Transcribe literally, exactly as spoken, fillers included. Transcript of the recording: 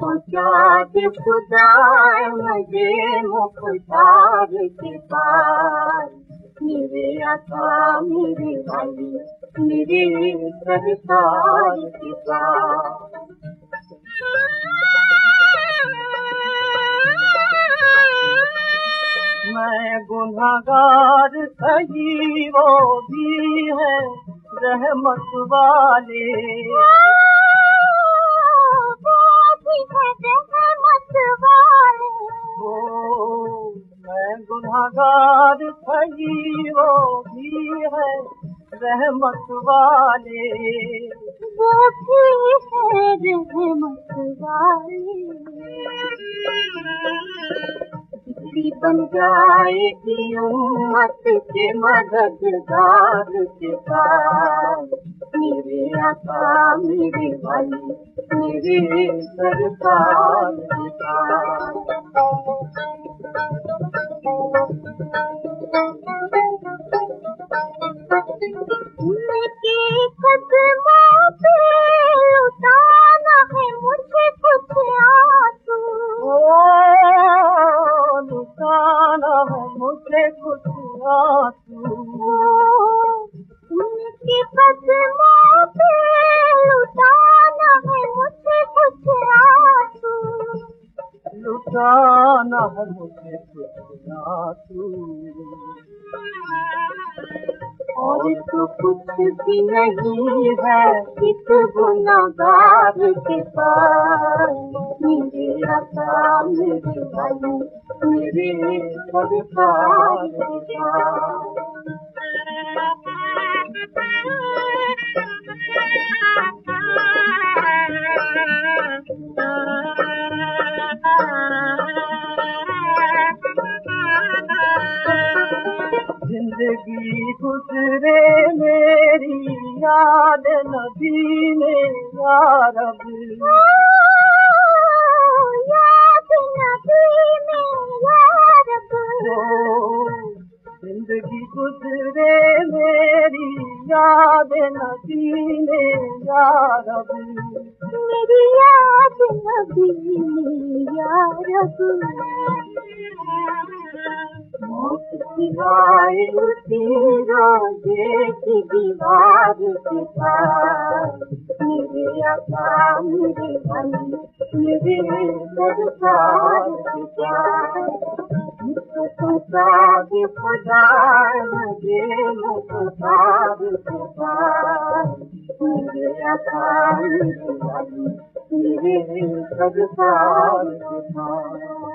पहुँचा दे खुदा मुझे मुख्तार के पास। मेरे आका मेरे वाली मेरे सरकार के पास। मैं गुनहगार सही वो भी है रहमत वाले, वो भी है रहमत वाले। ओ मैं गुनहगार सही वो भी है रहमत वाले, वो भी है रहमत वाले। बन जाएगी उम्मत के मददगार के पास। मेरे आका मेरे वाली मेरे सरकार के पास। उनके कदमों पे उतारना है मुझे कुछ आंसू, लुटाना है मुझे कुछ आंसू। उनके कदमों पे लुटाना है मुझे कुछ आंसू, लुटाना है मुझे कुछ आंसू। और तो कुछ भी नहीं है इस गुनाहगार के पास। मेरे आका मेरे वाली मेरे सरकार के पास। जिंदगी गुजरे मेरी याद नबी ने या रब, याद नबी में या रब। जिंदगी गुजरे मेरी याद नबी ने या रब, मेरी याद नबी में या रब। मौत की आए उसी रोज़े की दीवार के पास। मेरे आका मेरे वाली मेरे सरकार के पास। मुझको पहुँचा दे खुदा मुझे मुख्तार के पास। मेरे आका मेरे वाली मेरे सरकार के पास।